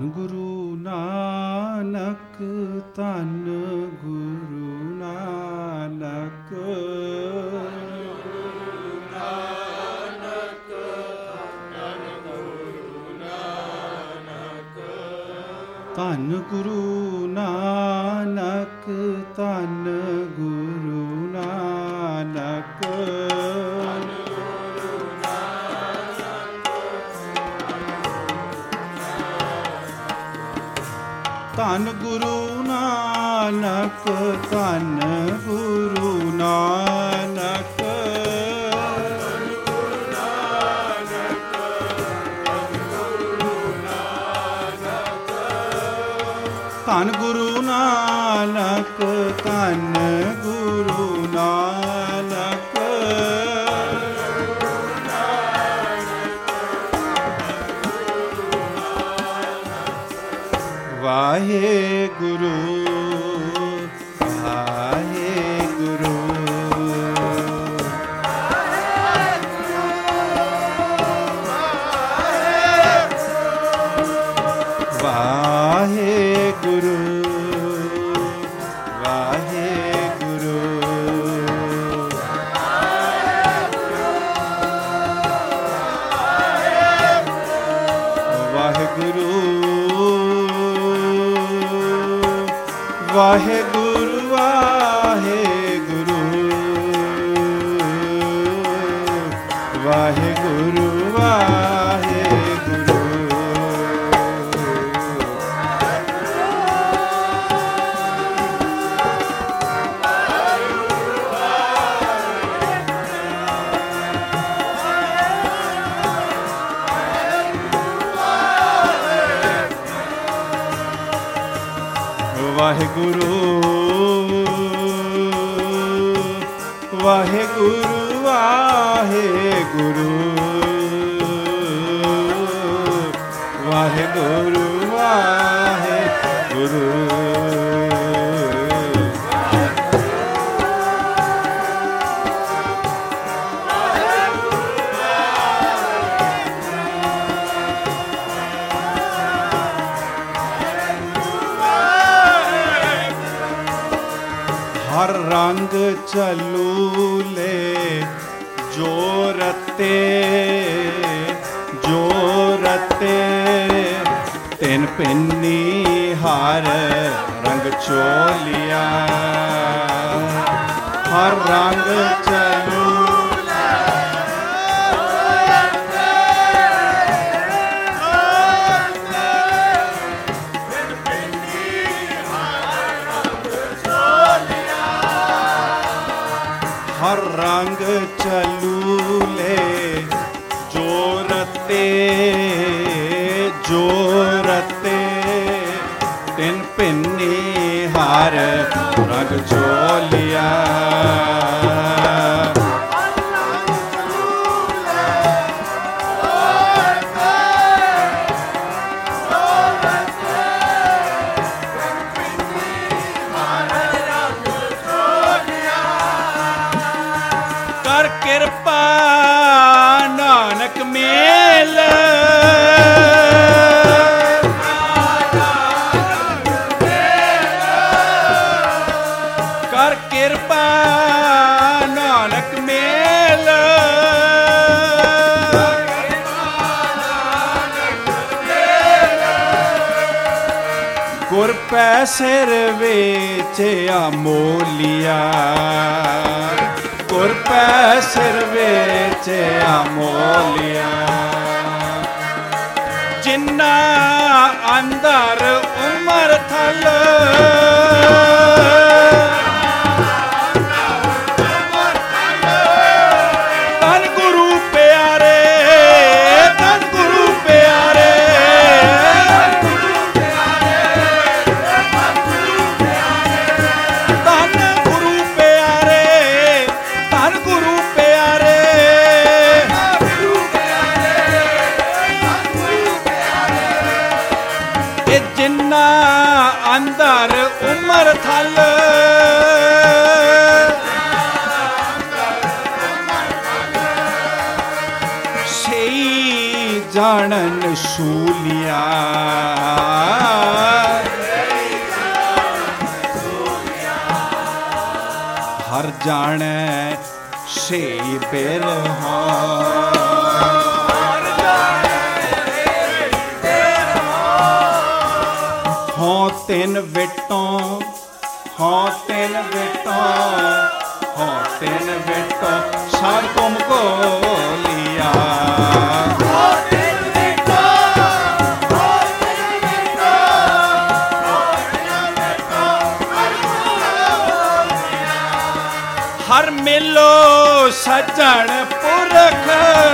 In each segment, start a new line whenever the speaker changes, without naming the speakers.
ਗੁਰੂ ਨਾਨਕ, ਧੰਨ ਗੁਰੂ ਨਾਨਕ। ਧੰਨ ਗੁਰੂ ਨਾਨਕ, ਧੰਨ ਗੁਰੂ ਨਾਨਕ। ਧੰਨ ਗੁਰੂ ਨਾਨਕ, ਧੰਨ ਗੁਰੂ ਨਾਨਕ। ਧੰਨ ਗੁਰੂ ਨਾਨਕ, ਧੰਨ ਗੁਰੂ ਨਾਨਕ। ਵਾਹਿਗੁਰੂ ਵਾਹਿਗੁਰੂ ਵਾਹਿਗੁਰੂ ਵਾਹਿਗੁਰੂ ਵਾਹਿਗੁਰੂ ਵਾਹਿਗੁਰੂ ਵਾਹਿਗੁਰੂ ਵਾਹਿਗੁਰੂ ਵਾਹਿਗੁਰੂ। ਵਾਹਿਗੁਰੂ ਵਾਹਿਗੁਰੂ ਵਾਹਿਗੁਰੂ ਵਾਹਿਗੁਰੂ ਵਾਹਿਗੁਰੂ। ਹਰ ਰੰਗ ਚਲੂਲੇ ਜੋ ਰਤੇ ਤਿਨ ਪਿੰਨੀ ਹਰ ਰੰਗ ਚੋਲਿਆ। ਹਰ ਰੰਗ ਚਲੂਲੇ ਹਰ ਰੰਗ ਚਲੂਲੇ ਜੋ ਰਤੇ ਤਿਨ ਪਿੰਨੀ ਹਰ ਰੰਗ ਚੋਲਿਆ। ਕਰ ਕਿਰਪਾ ਨਾਨਕ ਮੇਲ ਕਰ ਕਿਰਪਾ ਨਾਨਕ ਮੇਲ ਗੁਰ ਪੈ ਸਿਰ ਵਿੱਚ ਅਮੋਲਿਆ। ਗੁਰ ਪੈ ਸਿਰ ਵਿੱਚ ਅਮੋਲਿਆ। ਜਿੰਨਾ ਅੰਦਰ ਉਮਰ ਥਲ ਧੰਨ ਗੁਰੂ ਪਿਆਰੇ ਧੰਨ ਗੁਰੂ ਪਿਆਰੇ ਧੰਨ ਗੁਰੂ ਪਿਆਰੇ ਧੰਨ ਗੁਰੂ ਪਿਆਰੇ। ਇਹ ਜਿੰਨਾ ਅੰਦਰ ਉਮਰ ਥਲ ਸਈ ਜਾਣਨ ਸੂਲਿਆ। हर जाने से बिरहा हों तिन विटों हों तिन विटों हों तिन विटों सब तुमको लिया हर मिलो सजन पुरख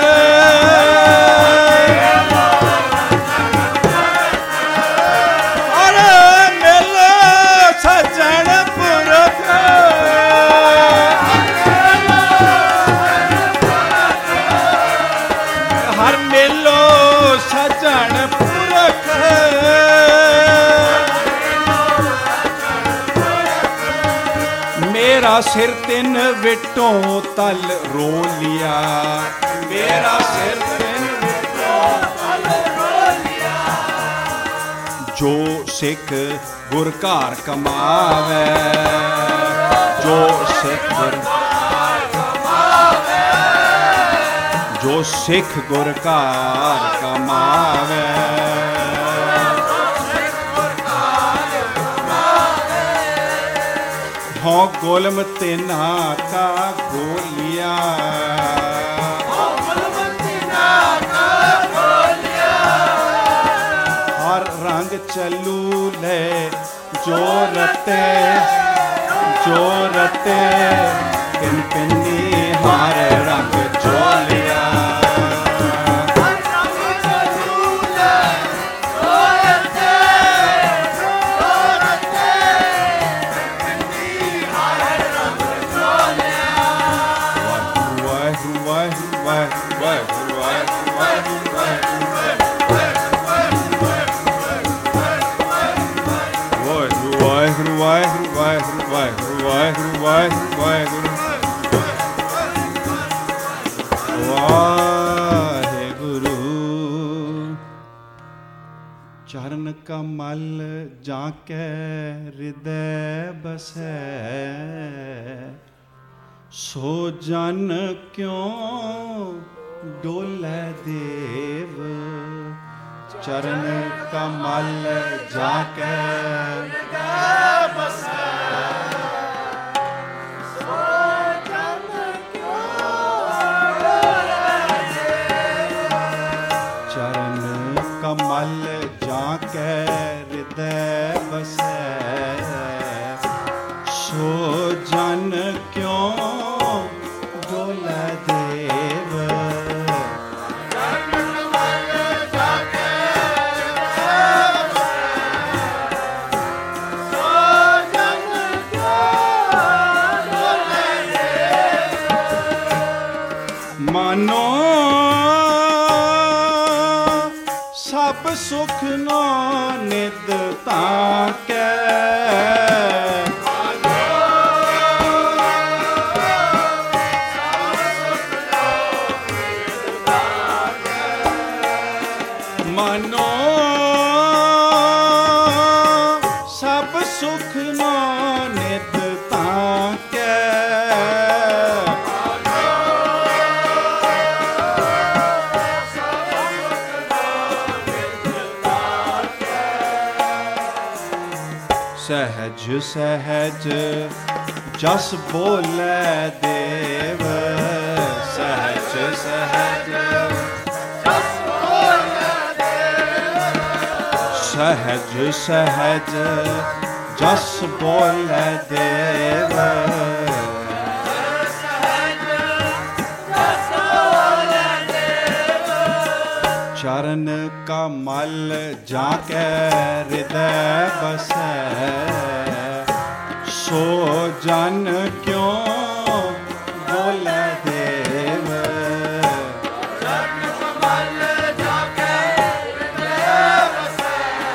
हर मिलो सजन पुरख हर मिलो सजन पुरख मेरा सिर तिन विटों तल रो लिया मेरा सिर तिन विटों तल रो लिया जो सिख गुर घर कमावे जो सिख गुर जो सिख गुर घर कमावे हो गोलम तिना का गोलिया हर रंग चलू ले जो रते पिन पिनी हर रंग चोलिया चरण कमल जाके हृदय बसै सो जन क्यों डोले देव चरण कमल जाके हृदय बसै कमल जाके हृदय बसै सो जन क्यों डोले देव मानो सब सुख नो नित ताके मानो सब सुख नो नित ताके सहज सहज जस बोले देव सहज सहज जस बोले देव सहज सहज जस बोले देव चरण कमल जाके हृदय बसै सो जन क्यों बोले देव चरण कमल जाके हृदय बसै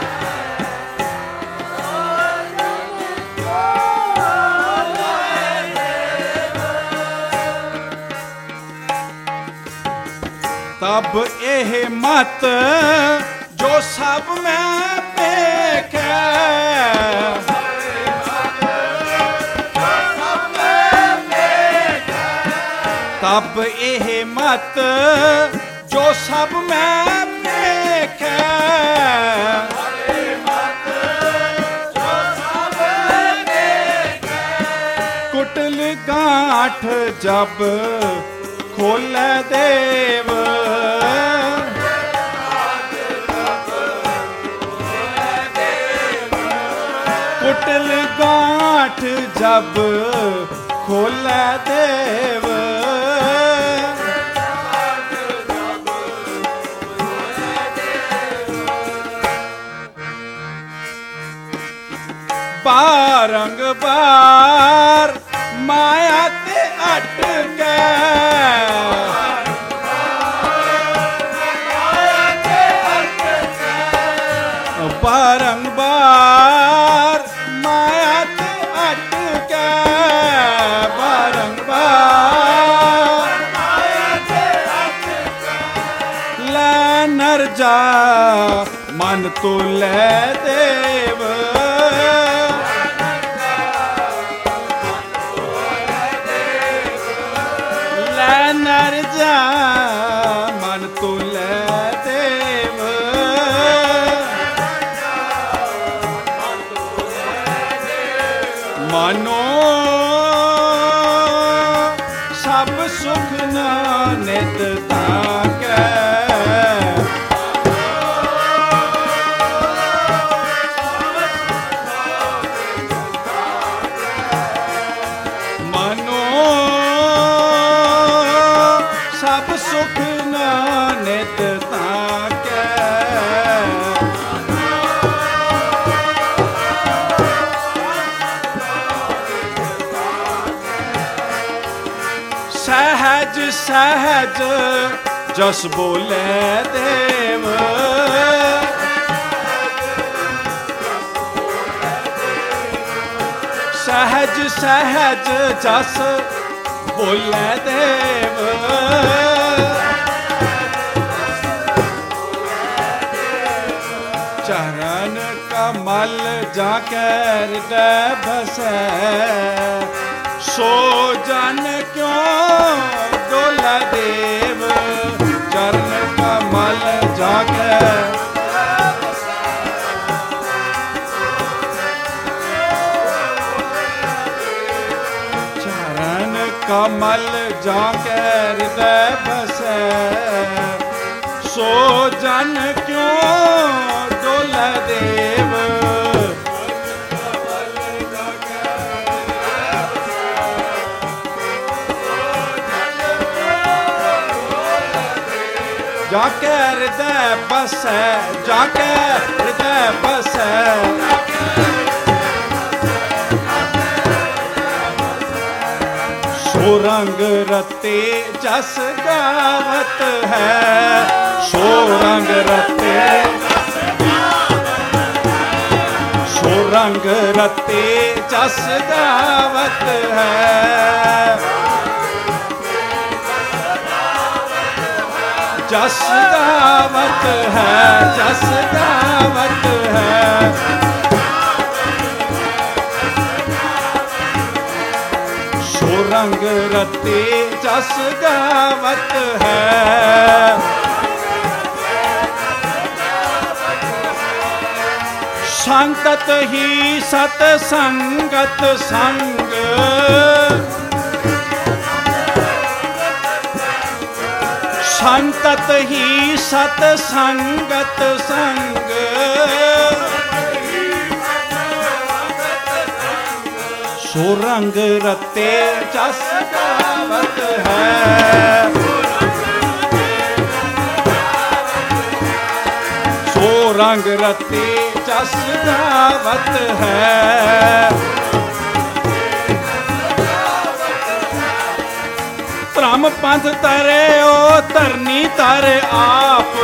सो जन क्यों बोले देव। तब एह मत जो सब में देखे ਤਬ ਇਹ ਮਤ ਜੋ ਸਭ ਮੈਂ ਵੇਖੈ, ਕੁਟਲ ਗਾਂਠ ਜਬ ਖੋਲੈ ਦੇਵ, ਕੁਟਲ ਗਾਂਠ ਜਬ ਖੋਲੈ ਦੇਵ, ਬਾਰੰਗਬਾਰ ਮਾਇਆ ਤੇ ਅਟਕੈ, ਬਾਰੰਗਬਾਰ ਮਾਇਆ ਤੇ ਅਟਕੈ, ਬਾਰੰਗਬਾਰ ਮਾਇਆ ਤੇ ਅਟਕੈ, ਲੈ ਨਰ ਜਾ ਮਨ ਤੂੰ ਲੈ ਦੇਵ, ਨਰ ਜਾ ਮਨ ਤੂੰ ਲੈ ਦੇਵ, ਮਾਨੋ ਸਭ ਸੁਖ ਨਿਤ ਤਾਕੈ, ਸਭ ਸੁਖ ਨਿਤ ਤਾਕੈ, ਸਹਿਜ ਸਹਿਜ ਜਸ ਬੋਲੇ ਦੇਵ, ਸਹਿਜ ਸਹਿਜ ਜਸ ਬੋਲੇ ਦੇਵ, ਚਰਨ ਕਮਲ ਜਾ ਕੇ ਹਿਰਦੈ ਬਸੈ, ਸੋ ਜਨ ਕਿਉ ਡੋਲੇ ਦੇਵ, ਚਰਨ ਕਮਲ ਜਾ ਕੇ ਕਮਲ ਜਾ ਕੇ ਹਿਰਦੈ ਬਸੈ, ਸੋ ਜਨ ਕਿਉ ਡੋਲੇ ਦੇਵ, ਜਾ ਕੇ ਹਿਰਦੈ ਬਸੈ, ਜਾ ਕੇ ਹਿਰਦੈ ਬਸੈ, ਸੋ ਰੰਗ ਰਤੇ ਜਸ ਗਾਵਤ ਹੈ, ਸੋ ਰੰਗ ਰਤੇ ਸੋ ਰੰਗ ਰਤੇ ਜਸ ਗਾਵਤ ਹੈ, ਜਸ ਗਾਵਤ ਹੈ, ਜਸ ਗਾਵਤ ਹੈ, ਸੋ ਰੰਗ ਰਤੇ ਜਸ ਗਾਵਤ ਹੈ, ਸੰਤਤ ਹੀ ਸਤ ਸੰਗਤ ਸੰਗ, ਸੰਤਤ ਹੀ ਸਤ ਸੰਗਤ ਸੰਗ, ਸੋ ਰੰਗ ਰਤੇ ਜਸ ਗਾਵਤ ਹੈ, ਸੋ ਰੰਗ ਰਤੇ ਜਸ ਗਾਵਤ ਹੈ, ਧਰਮ ਪੰਥ ਤਰੇ ਓ ਧਰਨੀ ਤਰ ਆਪ,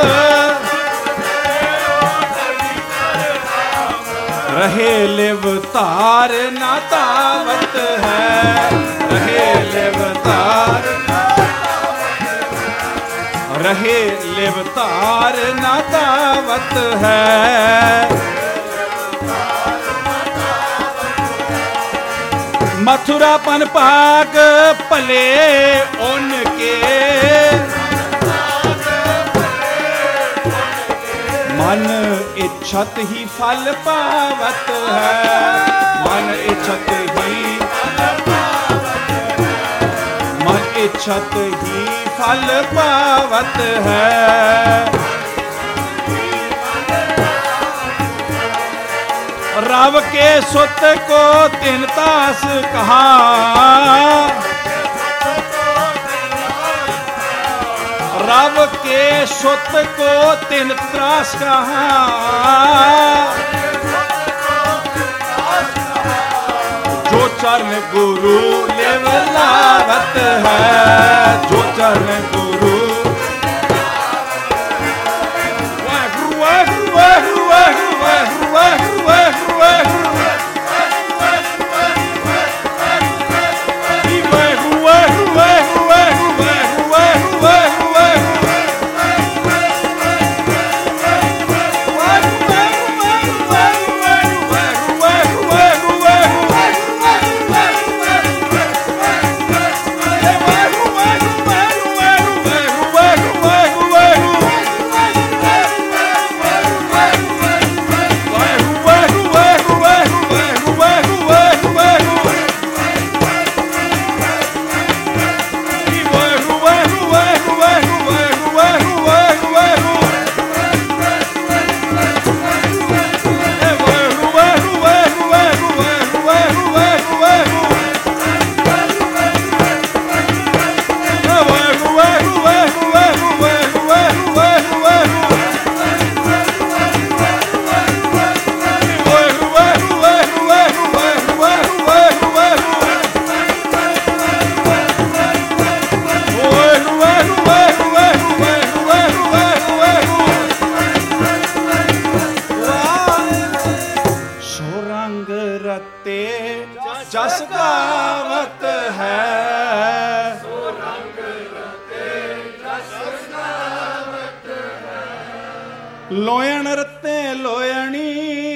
ਰਹੇ ਲਿਵ ਧਾਰ ਨਾ ਤਾਵਤ ਹੈ, ਰਹੇ ਲਿਵ ਧਾਰ ਰਹੇ ਲਿਵ ਧਾਰ ਨਾ ਤਾਵਤ ਹੈ, मथुरापन पाग भले उनके, मन इच्छत ही फल पावत है, मन इच्छत ही, मन इच्छत ही फल पावत है। रव के सुत को तिन तास कहा, रव के सुत को तिन त्रास कहा, जो चरण गुरु लेव लावत है, जो चरण गुरु जस गावत है, लोयण रते लोयणी,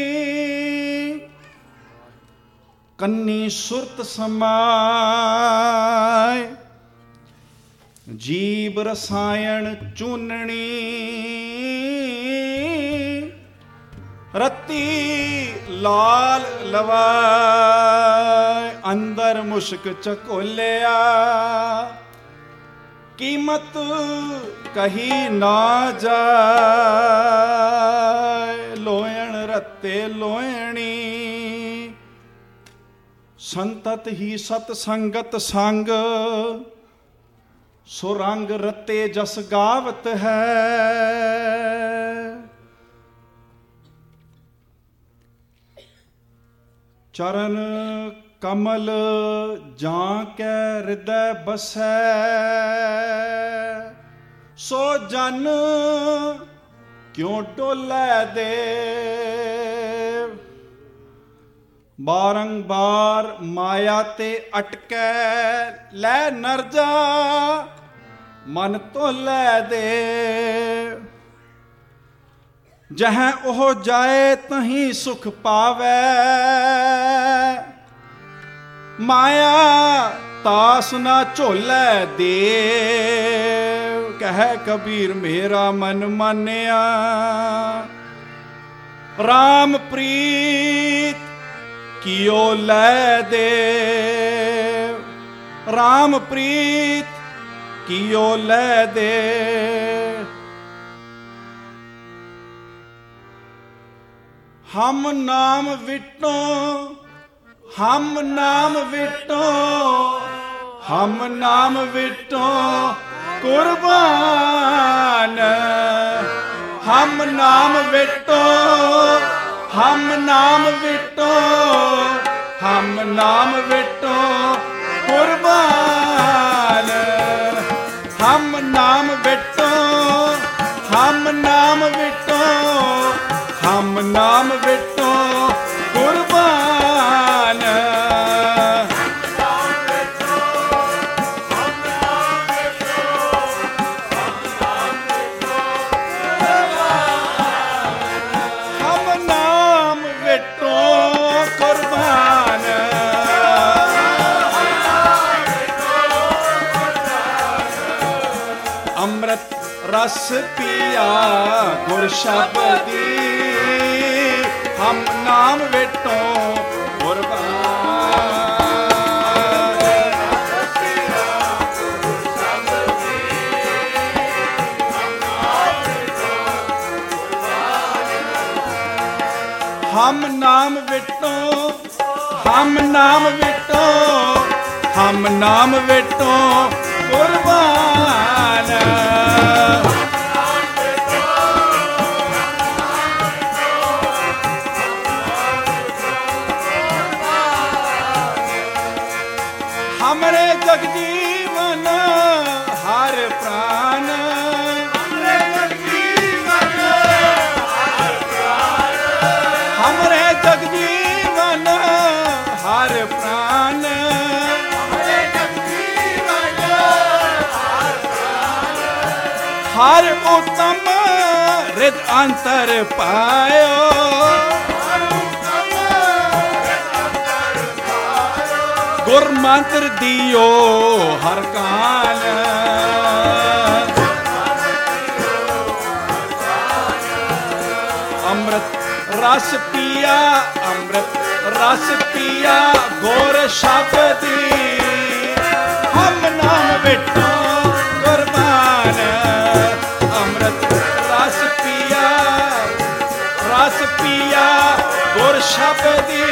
कन्नी सुरत समाय, जीव रसायन चूननी, रत्ती लाल लवाय, अंदर मुश्क चकोलिया, कीमत कही ना जाए, लोयण रत्ते लोयणी, संतत ही सतसंगत संग, सुरंग रत्ते जस गावत है। चरण कमल जाके हृदय बसै, सो जन क्यों डोलै देव, बारंबार माया ते अटकै लै नरजा, मन तोलै देव, जहाँ ओह जाए तहीं सुख पावै, माया तास ना झोलै देव, कह कबीर मेरा मन मानिया, राम प्रीत कियो लै देव, राम प्रीत कियो लै देव। हम नाम विटो, हम नाम विटो, हम नाम विटो कुर्बान, हम नाम विटो, हम नाम विटो, हम नाम विटो कुर्बान, हम नाम विटो, हम नाम विटो, हम नाम विटो कुर्बान, हम नाम विटो कुर्बान, रस पिया गुर शब्दी हम नाम विटो कुर्बान हम नाम विटो हम नाम विटो हम नाम विटो कुर्बान हमरे जगजीवन हर प्राण हमरे जगजीवन हर प्राण हमरे जगजीवन हर प्राण हमरे जगजीवन हर प्राण हर उत्तम हृद अंतर पायो गुर मंत्र दियो हर काल अमृत रस पिया अमृत रस पिया गोर शब्दी हम नाम विटो कुर्बान अमृत रस पिया गुर शब्दी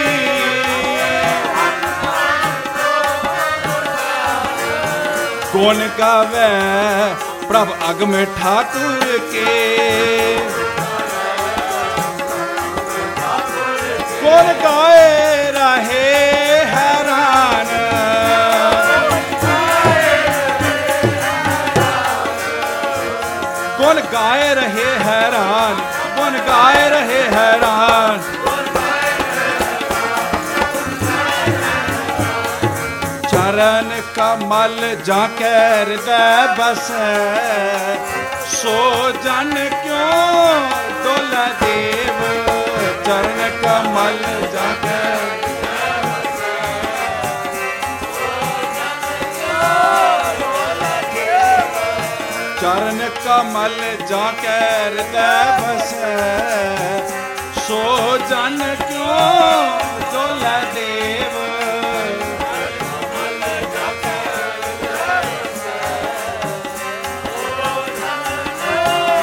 कौन गावे प्रभ अगम ठाकुर के कौन गाए रहे हैरान कौन गाए रहे हैरान कौन गाए रहे हैरान चरण कमल जाके हृदय बसै सो जन क्यों डोला देव चरण कमल जाके चरण कमल जाके हृदय बसै सो जन क्यों डोला देव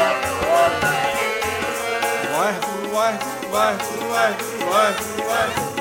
Why?